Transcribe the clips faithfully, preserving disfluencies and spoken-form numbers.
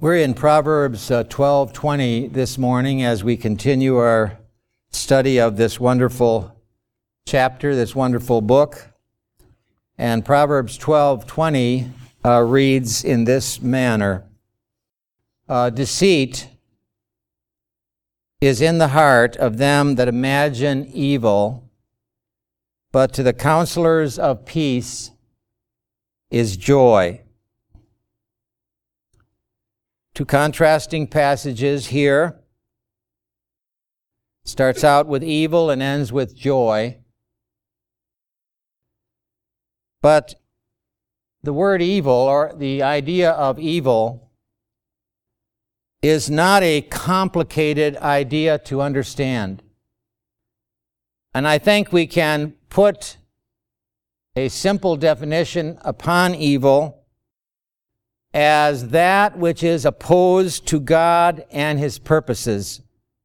We're in Proverbs uh, twelve twenty this morning as we continue our study of this wonderful chapter, this wonderful book. And Proverbs twelve twenty uh, reads in this manner, uh, Deceit is in the heart of them that imagine evil, but to the counselors of peace is joy. Two contrasting passages here. Starts out with evil and ends with joy. But the word evil, or the idea of evil, is not a complicated idea to understand. And I think we can put a simple definition upon evil as that which is opposed to God and His purposes.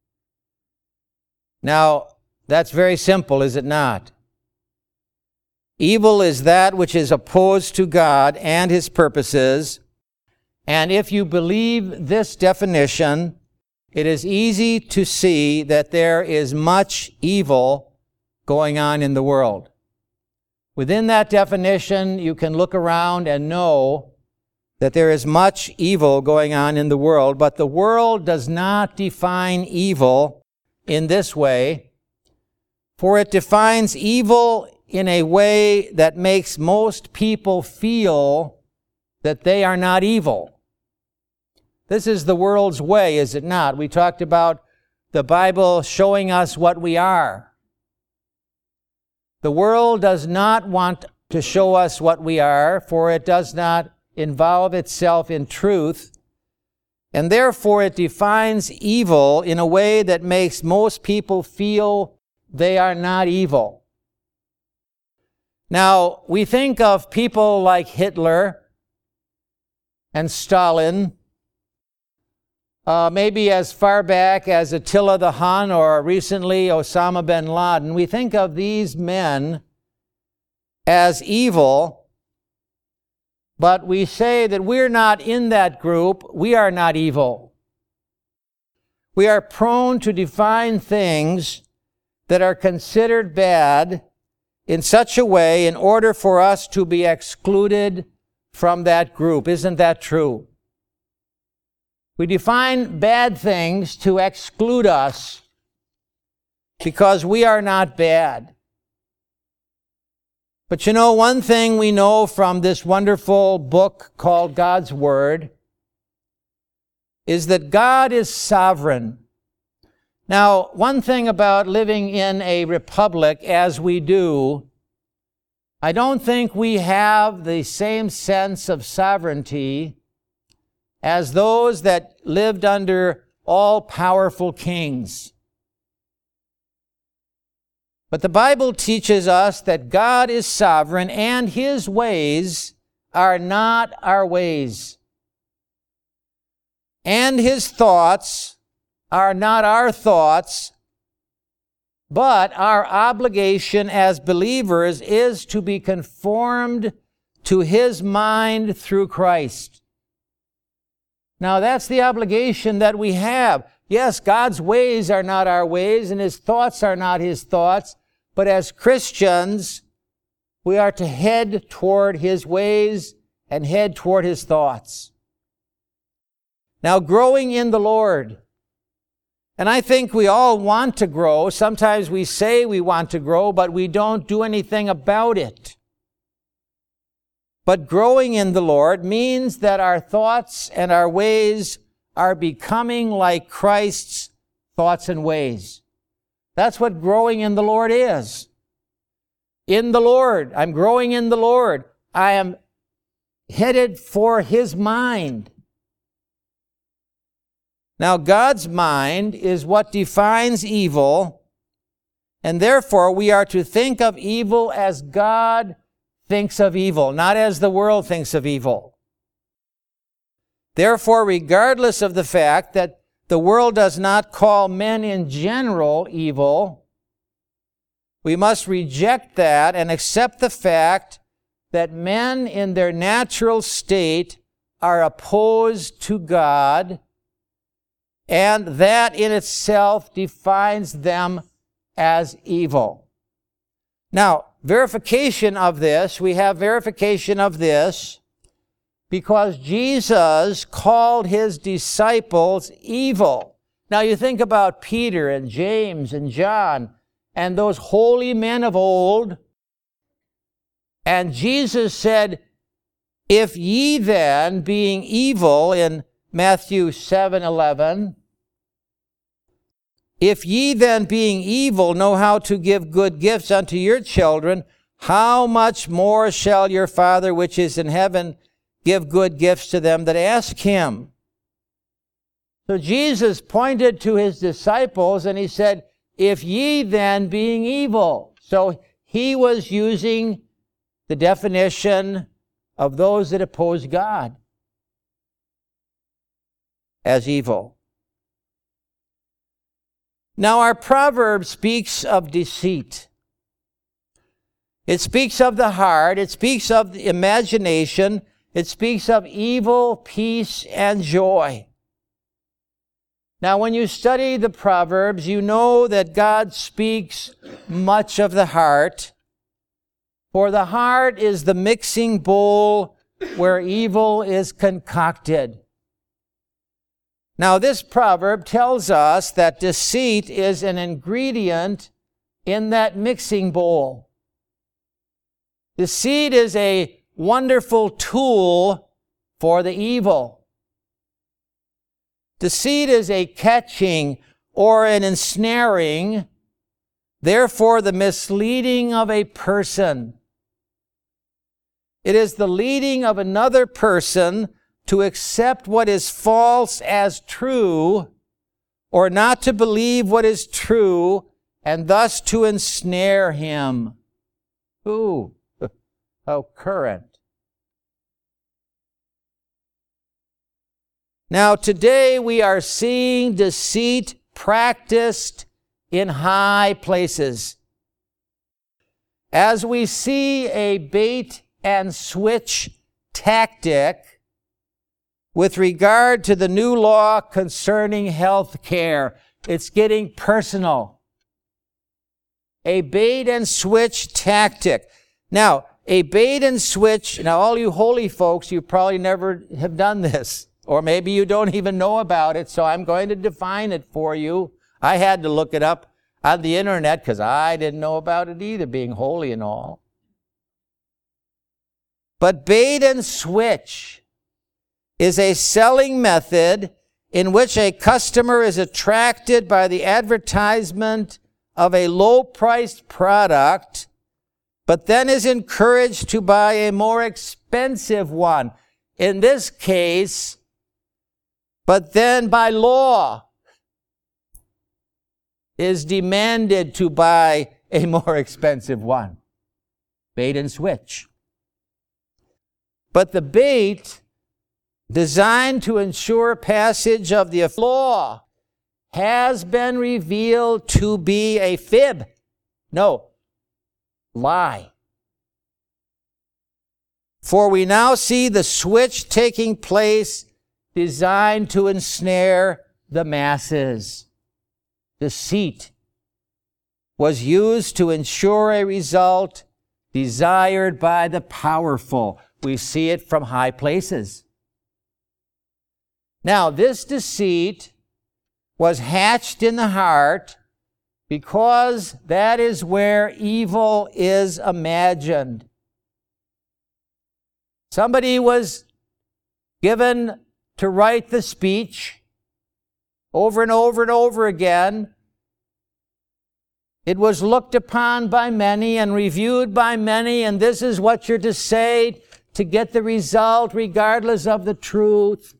Now, that's very simple, is it not? Evil is that which is opposed to God and His purposes, and if you believe this definition, it is easy to see that there is much evil going on in the world. Within that definition, you can look around and know that there is much evil going on in the world, but the world does not define evil in this way, for it defines evil in a way that makes most people feel that they are not evil. This is the world's way, is it not? We talked about the Bible showing us what we are. The world does not want to show us what we are, for it does not involve itself in truth, and therefore it defines evil in a way that makes most people feel they are not evil. Now, we think of people like Hitler and Stalin, uh, maybe as far back as Attila the Hun or recently Osama bin Laden. We think of these men as evil, but we say that we're not in that group. We are not evil. We are prone to define things that are considered bad in such a way in order for us to be excluded from that group. Isn't that true? We define bad things to exclude us because we are not bad. But you know, one thing we know from this wonderful book called God's Word is that God is sovereign. Now, one thing about living in a republic as we do, I don't think we have the same sense of sovereignty as those that lived under all-powerful kings. But the Bible teaches us that God is sovereign and His ways are not our ways. And His thoughts are not our thoughts, but our obligation as believers is to be conformed to His mind through Christ. Now that's the obligation that we have. Yes, God's ways are not our ways, and His thoughts are not His thoughts. But as Christians, we are to head toward His ways and head toward His thoughts. Now, growing in the Lord. And I think we all want to grow. Sometimes we say we want to grow, but we don't do anything about it. But growing in the Lord means that our thoughts and our ways are becoming like Christ's thoughts and ways. That's what growing in the Lord is. In the Lord. I'm growing in the Lord. I am headed for His mind. Now, God's mind is what defines evil, and therefore we are to think of evil as God thinks of evil, not as the world thinks of evil. Therefore, regardless of the fact that the world does not call men in general evil, we must reject that and accept the fact that men in their natural state are opposed to God, and that in itself defines them as evil. Now, verification of this, we have verification of this because Jesus called his disciples evil. Now, you think about Peter and James and John and those holy men of old, and Jesus said, "If ye then, being evil," in Matthew seven eleven, "if ye then, being evil, know how to give good gifts unto your children, how much more shall your Father which is in heaven give good gifts to them that ask him?" So Jesus pointed to his disciples and he said, "If ye then, being evil." So he was using the definition of those that oppose God as evil. Now, our proverb speaks of deceit. It speaks of the heart. It speaks of the imagination. It speaks of evil, peace, and joy. Now, when you study the Proverbs, you know that God speaks much of the heart. For the heart is the mixing bowl where evil is concocted. Now, this proverb tells us that deceit is an ingredient in that mixing bowl. Deceit is a wonderful tool for the evil. Deceit is a catching or an ensnaring, therefore the misleading of a person. It is the leading of another person to accept what is false as true, or not to believe what is true, and thus to ensnare him. Ooh, how current. Now, today we are seeing deceit practiced in high places. As we see a bait and switch tactic with regard to the new law concerning health care, it's getting personal. A bait and switch tactic. Now, a bait and switch, now all you holy folks, you probably never have done this. Or maybe you don't even know about it, so I'm going to define it for you. I had to look it up on the internet because I didn't know about it either, being holy and all. But bait and switch is a selling method in which a customer is attracted by the advertisement of a low-priced product, but then is encouraged to buy a more expensive one. In this case, but then by law is demanded to buy a more expensive one. Bait and switch. But the bait, designed to ensure passage of the law, has been revealed to be a fib. No, lie. For we now see the switch taking place designed to ensnare the masses. Deceit was used to ensure a result desired by the powerful. We see it from high places. Now, this deceit was hatched in the heart because that is where evil is imagined. Somebody was given to write the speech over and over and over again. It was looked upon by many and reviewed by many, and this is what you're to say to get the result regardless of the truth.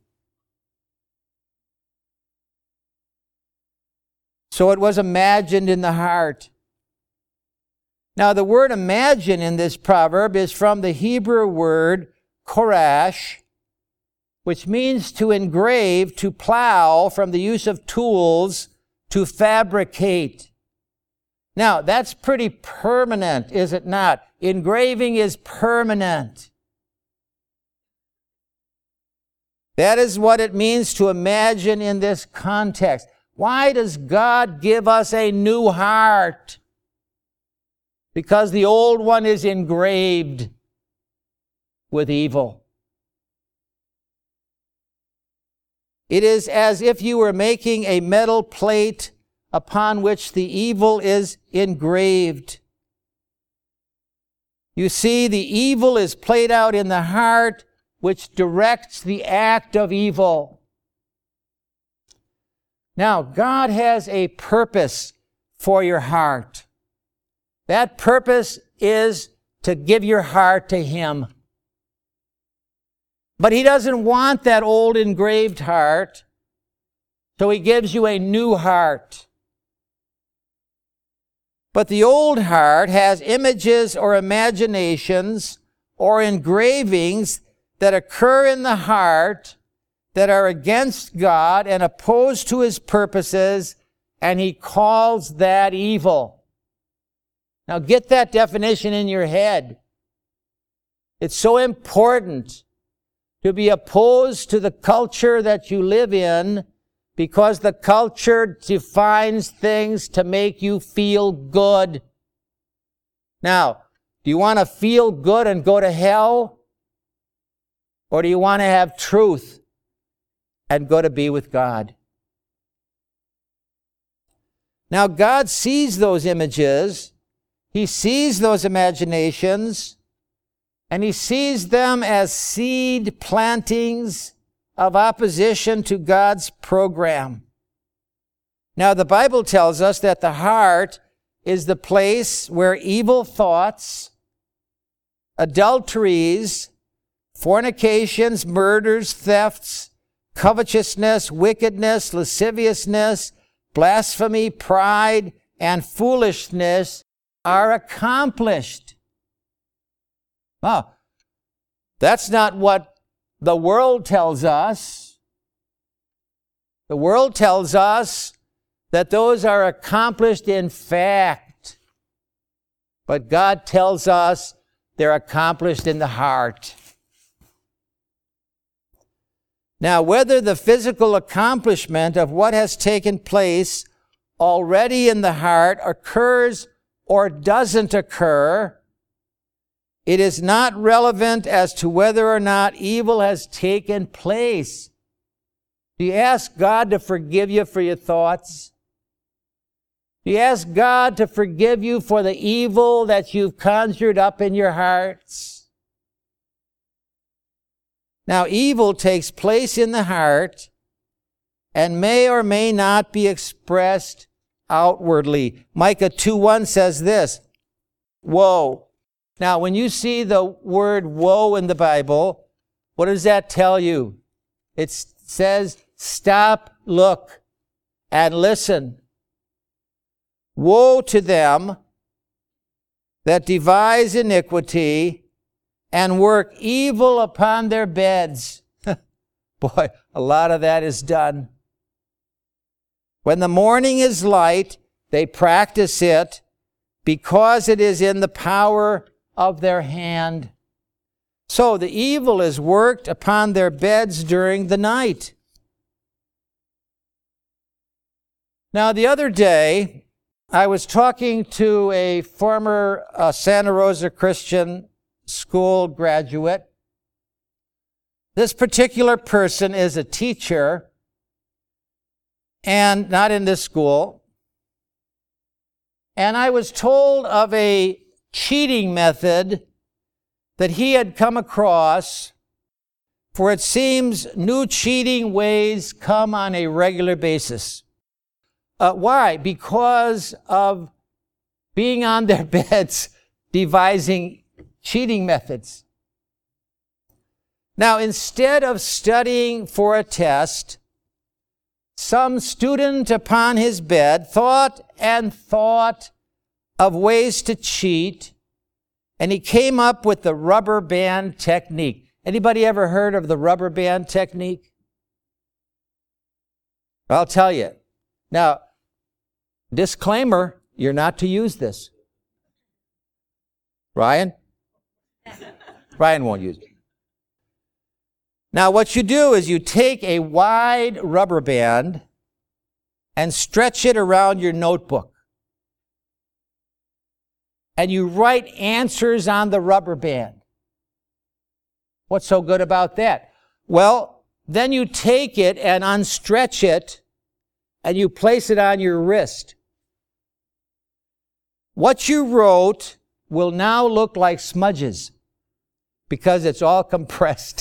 So it was imagined in the heart. Now, the word imagine in this proverb is from the Hebrew word korash, which means to engrave, to plow, from the use of tools, to fabricate. Now, that's pretty permanent, is it not? Engraving is permanent. That is what it means to imagine in this context. Why does God give us a new heart? Because the old one is engraved with evil. It is as if you were making a metal plate upon which the evil is engraved. You see, the evil is played out in the heart, which directs the act of evil. Now, God has a purpose for your heart. That purpose is to give your heart to Him. But He doesn't want that old engraved heart, so He gives you a new heart. But the old heart has images or imaginations or engravings that occur in the heart that are against God and opposed to His purposes, and He calls that evil. Now get that definition in your head. It's so important to be opposed to the culture that you live in, because the culture defines things to make you feel good. Now, do you want to feel good and go to hell? Or do you want to have truth and go to be with God? Now, God sees those images. He sees those imaginations. And He sees them as seed plantings of opposition to God's program. Now, the Bible tells us that the heart is the place where evil thoughts, adulteries, fornications, murders, thefts, covetousness, wickedness, lasciviousness, blasphemy, pride, and foolishness are accomplished. Wow, that's not what the world tells us. The world tells us that those are accomplished in fact. But God tells us they're accomplished in the heart. Now, whether the physical accomplishment of what has taken place already in the heart occurs or doesn't occur, it is not relevant as to whether or not evil has taken place. Do you ask God to forgive you for your thoughts? Do you ask God to forgive you for the evil that you've conjured up in your hearts? Now, evil takes place in the heart and may or may not be expressed outwardly. Micah two one says this, woe. Now, when you see the word woe in the Bible, what does that tell you? It says, stop, look, and listen. Woe to them that devise iniquity and work evil upon their beds. Boy, a lot of that is done. When the morning is light, they practice it because it is in the power of their hand. So the evil is worked upon their beds during the night. Now, the other day, I was talking to a former uh, Santa Rosa Christian School graduate. This particular person is a teacher, and not in this school. And I was told of a cheating method that he had come across, for it seems new cheating ways come on a regular basis. Uh, why? Because of being on their beds devising cheating methods. Now, instead of studying for a test, some student upon his bed thought and thought of ways to cheat, and he came up with the rubber band technique. Anybody ever heard of the rubber band technique? I'll tell you. Now, disclaimer, you're not to use this. Ryan? Ryan won't use it. Now, what you do is you take a wide rubber band and stretch it around your notebook. And you write answers on the rubber band. What's so good about that? Well, then you take it and unstretch it, and you place it on your wrist. What you wrote will now look like smudges because it's all compressed.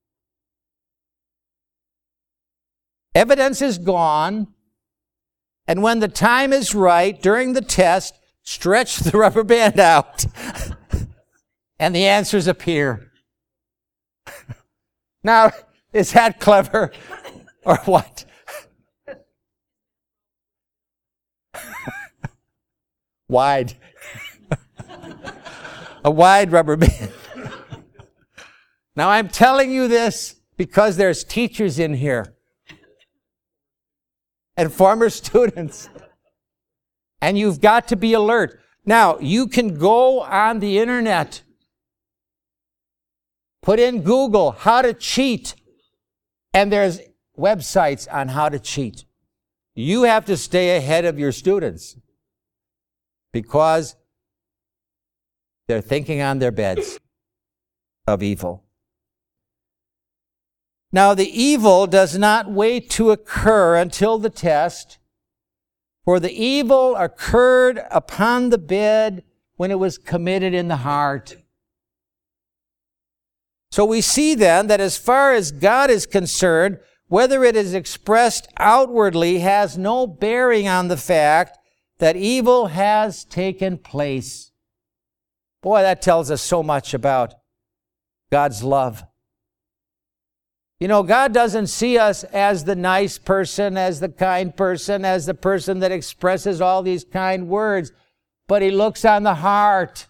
Evidence is gone, and when the time is right, during the test, stretch the rubber band out, and the answers appear. Now, is that clever or what? Wide. A wide rubber band. Now, I'm telling you this because there's teachers in here and former students. And you've got to be alert. Now, you can go on the internet, put in Google, how to cheat, and there's websites on how to cheat. You have to stay ahead of your students because they're thinking on their beds of evil. Now, the evil does not wait to occur until the test, for the evil occurred upon the bed when it was committed in the heart. So we see then that as far as God is concerned, whether it is expressed outwardly has no bearing on the fact that evil has taken place. Boy, that tells us so much about God's love. You know, God doesn't see us as the nice person, as the kind person, as the person that expresses all these kind words, but He looks on the heart.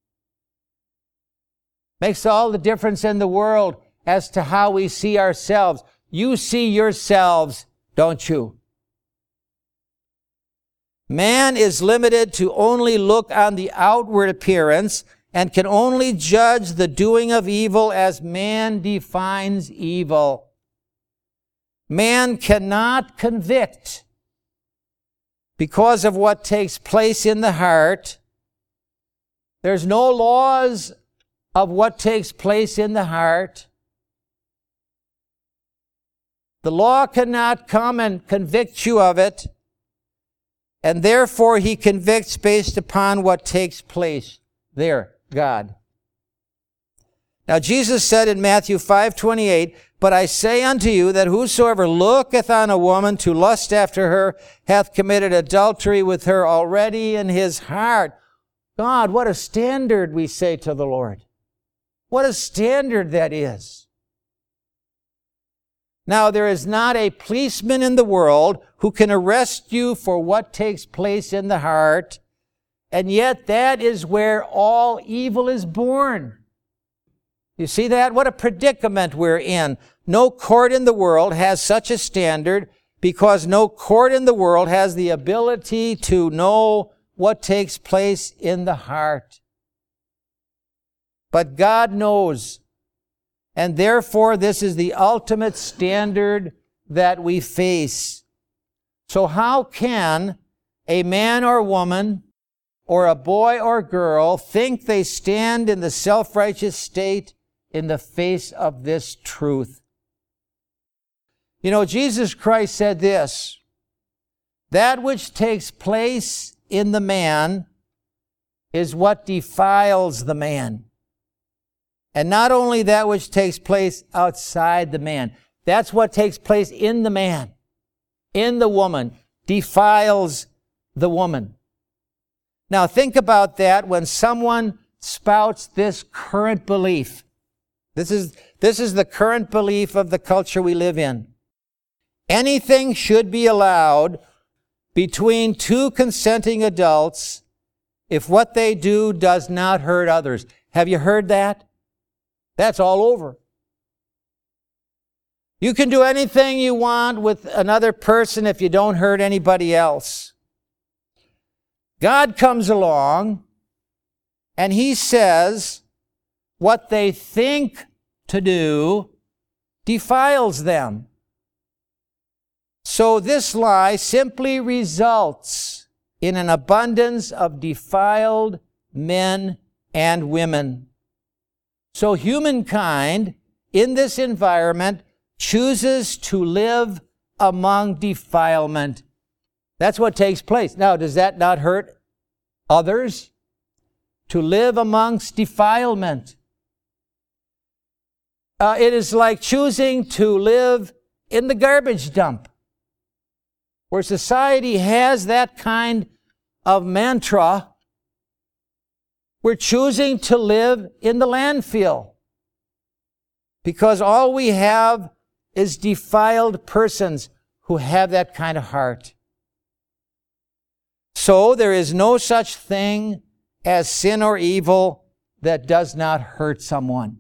Makes all the difference in the world as to how we see ourselves. You see yourselves, don't you? Man is limited to only look on the outward appearance and can only judge the doing of evil as man defines evil. Man cannot convict because of what takes place in the heart. There's no laws of what takes place in the heart. The law cannot come and convict you of it, and therefore He convicts based upon what takes place there. God. Now Jesus said in Matthew five twenty-eight, "But I say unto you that whosoever looketh on a woman to lust after her hath committed adultery with her already in his heart." God, what a standard we say to the Lord. What a standard that is. Now there is not a policeman in the world who can arrest you for what takes place in the heart. And yet that is where all evil is born. You see that? What a predicament we're in. No court in the world has such a standard because no court in the world has the ability to know what takes place in the heart. But God knows. And therefore this is the ultimate standard that we face. So how can a man or woman or a boy or girl think they stand in the self-righteous state in the face of this truth? You know, Jesus Christ said this, "That which takes place in the man is what defiles the man. And not only that which takes place outside the man. That's what takes place in the man, in the woman, defiles the woman." Now think about that when someone spouts this current belief. This is, this is the current belief of the culture we live in. Anything should be allowed between two consenting adults if what they do does not hurt others. Have you heard that? That's all over. You can do anything you want with another person if you don't hurt anybody else. God comes along and He says what they think to do defiles them. So this lie simply results in an abundance of defiled men and women. So humankind in this environment chooses to live among defilement. That's what takes place. Now, does that not hurt others? To live amongst defilement. Uh, it is like choosing to live in the garbage dump, where society has that kind of mantra. We're choosing to live in the landfill because all we have is defiled persons who have that kind of heart. So there is no such thing as sin or evil that does not hurt someone.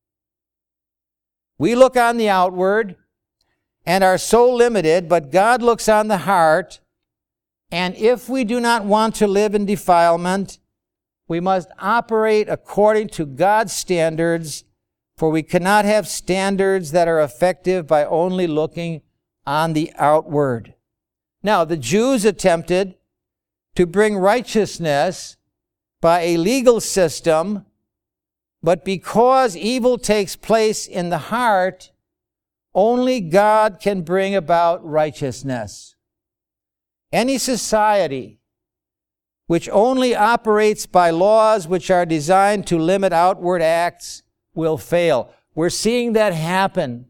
We look on the outward and are so limited, but God looks on the heart, and if we do not want to live in defilement, we must operate according to God's standards, for we cannot have standards that are effective by only looking on the outward. Now, the Jews attempted to bring righteousness by a legal system, but because evil takes place in the heart, only God can bring about righteousness. Any society which only operates by laws which are designed to limit outward acts will fail. We're seeing that happen.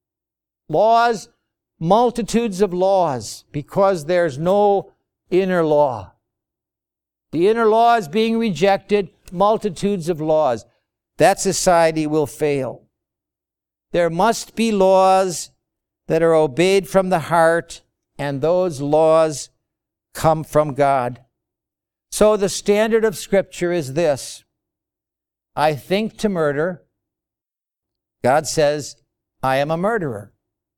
Laws, multitudes of laws, because there's no inner law. The inner law is being rejected, multitudes of laws. That society will fail. There must be laws that are obeyed from the heart, and those laws come from God. So the standard of Scripture is this: I think to murder. God says, I am a murderer.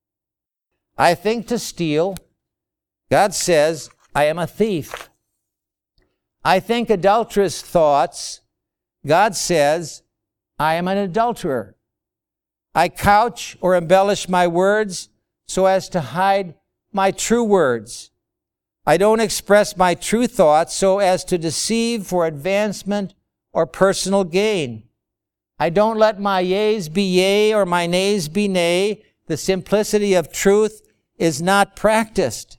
I think to steal. God says, I am a thief. I think adulterous thoughts. God says, I am an adulterer. I couch or embellish my words so as to hide my true words. I don't express my true thoughts so as to deceive for advancement or personal gain. I don't let my yeas be yea or my nays be nay. The simplicity of truth is not practiced.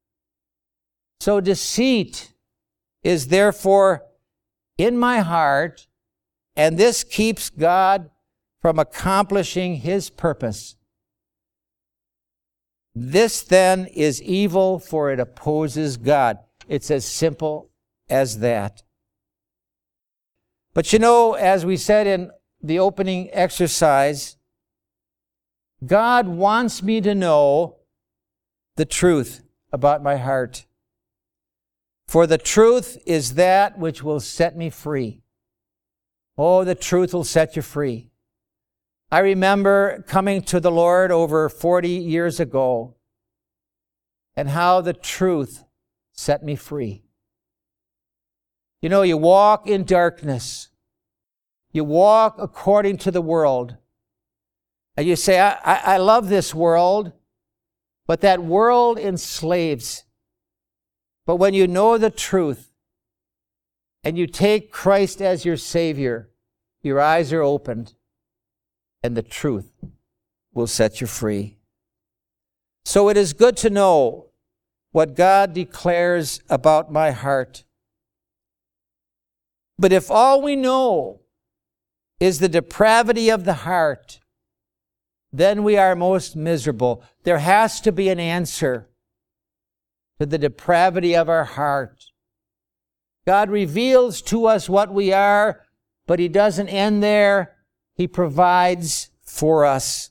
So deceit is therefore in my heart, and this keeps God from accomplishing His purpose. This then is evil, for it opposes God. It's as simple as that. But you know, as we said in the opening exercise, God wants me to know the truth about my heart. For the truth is that which will set me free. Oh, the truth will set you free. I remember coming to the Lord over forty years ago and how the truth set me free. You know, you walk in darkness. You walk according to the world. And you say, I, I, I love this world, but that world enslaves. But when you know the truth and you take Christ as your Savior, your eyes are opened, and the truth will set you free. So it is good to know what God declares about my heart. But if all we know is the depravity of the heart, then we are most miserable. There has to be an answer to the depravity of our heart. God reveals to us what we are, but He doesn't end there. He provides for us.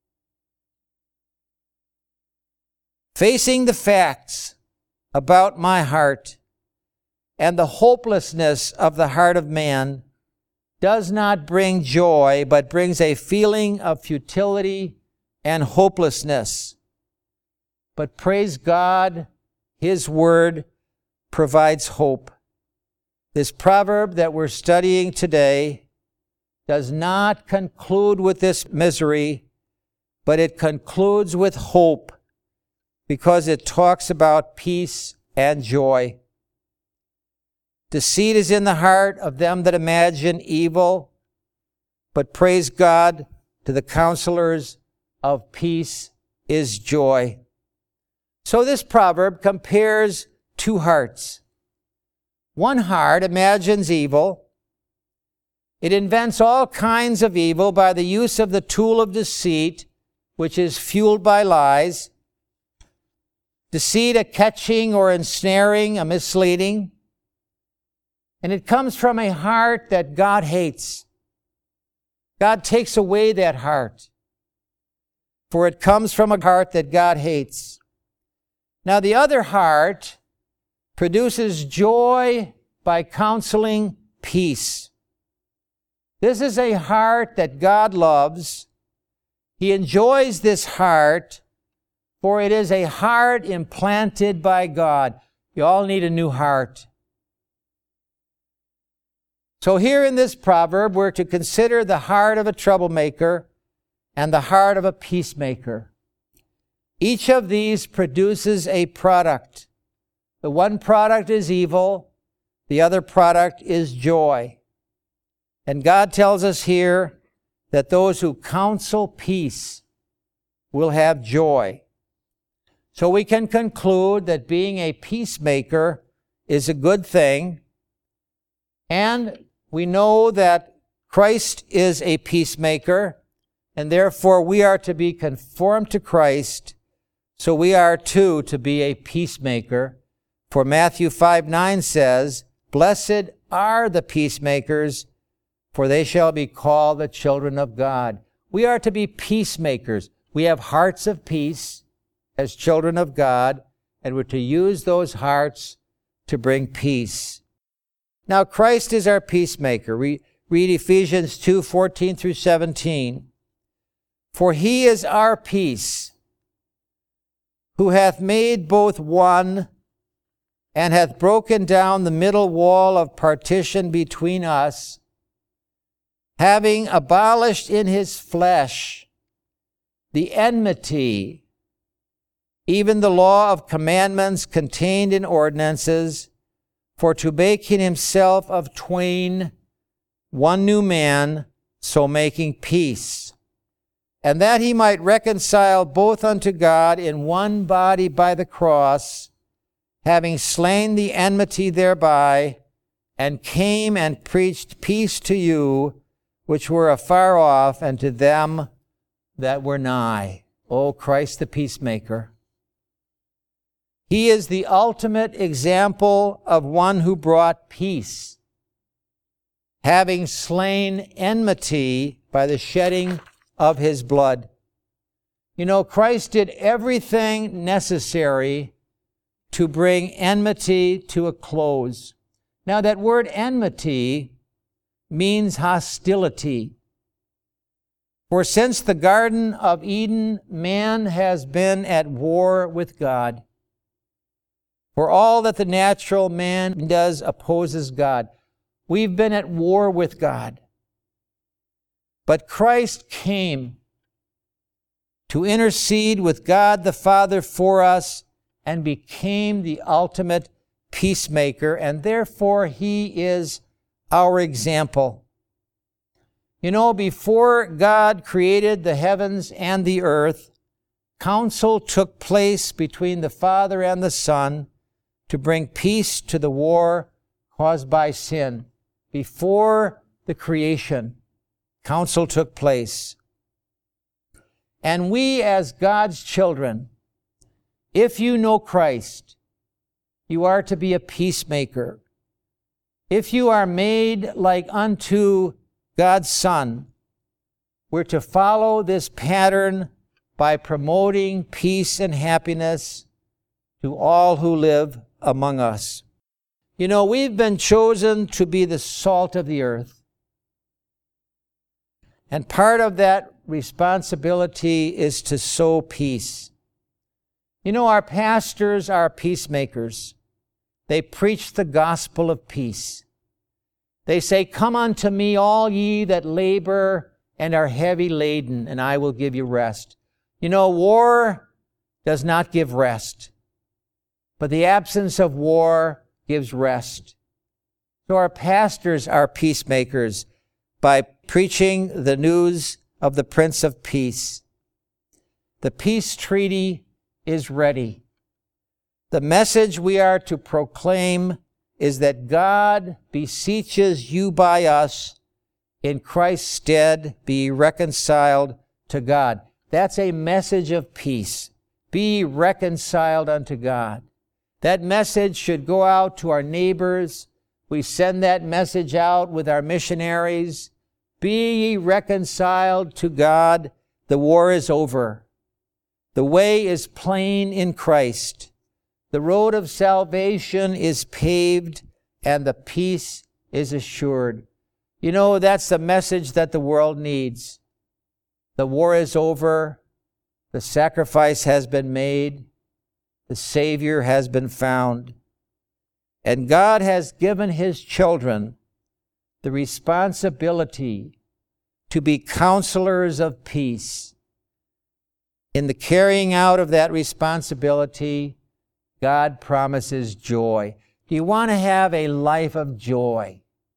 Facing the facts about my heart and the hopelessness of the heart of man does not bring joy, but brings a feeling of futility and hopelessness. But praise God, His Word provides hope. This proverb that we're studying today does not conclude with this misery, but it concludes with hope because it talks about peace and joy. Deceit is in the heart of them that imagine evil, but praise God, to the counselors of peace is joy. So this proverb compares two hearts. One heart imagines evil. It invents all kinds of evil by the use of the tool of deceit, which is fueled by lies. Deceit, a catching or ensnaring, a misleading. And it comes from a heart that God hates. God takes away that heart, for it comes from a heart that God hates. Now the other heart produces joy by counseling peace. This is a heart that God loves. He enjoys this heart, for it is a heart implanted by God. You all need a new heart. So here in this proverb, we're to consider the heart of a troublemaker and the heart of a peacemaker. Each of these produces a product. The one product is evil, the other product is joy. And God tells us here that those who counsel peace will have joy. So we can conclude that being a peacemaker is a good thing, and we know that Christ is a peacemaker, and therefore we are to be conformed to Christ, so we are too to be a peacemaker. For Matthew five nine says, "Blessed are the peacemakers, for they shall be called the children of God." We are to be peacemakers. We have hearts of peace as children of God, and we're to use those hearts to bring peace. Now, Christ is our peacemaker. We read Ephesians two fourteen through seventeen. "For he is our peace, who hath made both one, and hath broken down the middle wall of partition between us, having abolished in his flesh the enmity, even the law of commandments contained in ordinances, for to make in himself of twain one new man, so making peace, and that he might reconcile both unto God in one body by the cross, having slain the enmity thereby, and came and preached peace to you which were afar off, and to them that were nigh." O Christ the peacemaker. He is the ultimate example of one who brought peace, having slain enmity by the shedding of his blood. You know, Christ did everything necessary to bring enmity to a close. Now, that word enmity means hostility. For since the Garden of Eden, man has been at war with God. For all that the natural man does opposes God. We've been at war with God. But Christ came to intercede with God the Father for us and became the ultimate peacemaker, and therefore he is our example. You know, before God created the heavens and the earth, counsel took place between the Father and the Son to bring peace to the war caused by sin. Before the creation, counsel took place. And we, as God's children, if you know Christ, you are to be a peacemaker. If you are made like unto God's Son, we're to follow this pattern by promoting peace and happiness to all who live among us. You know, we've been chosen to be the salt of the earth. And part of that responsibility is to sow peace. You know, our pastors are peacemakers. They preach the gospel of peace. They say, "Come unto me, all ye that labor and are heavy laden, and I will give you rest." You know, war does not give rest, but the absence of war gives rest. So our pastors are peacemakers by preaching the news of the Prince of Peace. The peace treaty is ready. The message we are to proclaim is that God beseeches you by us, in Christ's stead, be reconciled to God. That's a message of peace. Be reconciled unto God. That message should go out to our neighbors. We send that message out with our missionaries. Be ye reconciled to God. The war is over. The way is plain in Christ. The road of salvation is paved, and the peace is assured. You know, that's the message that the world needs. The war is over. The sacrifice has been made. The Savior has been found. And God has given His children the responsibility to be counselors of peace. In the carrying out of that responsibility, God promises joy. Do you want to have a life of joy?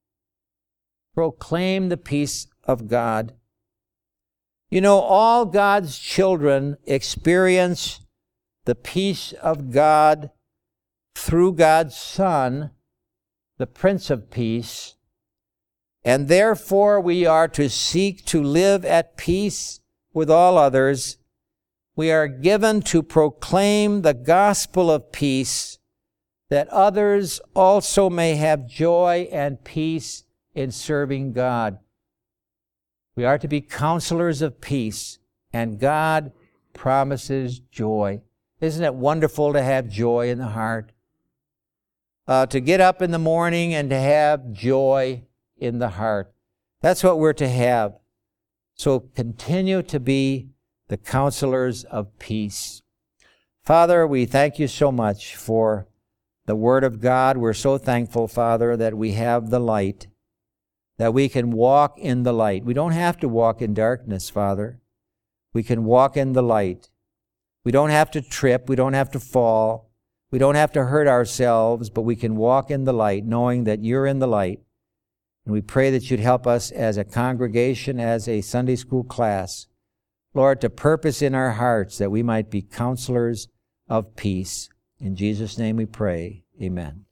Proclaim the peace of God. You know, all God's children experience the peace of God through God's Son, the Prince of Peace, and therefore we are to seek to live at peace with all others. We are given to proclaim the gospel of peace, that others also may have joy and peace in serving God. We are to be counselors of peace, and God promises joy. Isn't it wonderful to have joy in the heart? Uh, to get up in the morning and to have joy in the heart. That's what we're to have. So continue to be the counselors of peace. Father, we thank you so much for the Word of God. We're so thankful, Father, that we have the light, that we can walk in the light. We don't have to walk in darkness, Father. We can walk in the light. We don't have to trip. We don't have to fall. We don't have to hurt ourselves, but we can walk in the light, knowing that you're in the light. And we pray that you'd help us as a congregation, as a Sunday school class, Lord, to purpose in our hearts that we might be counselors of peace. In Jesus' name we pray. Amen.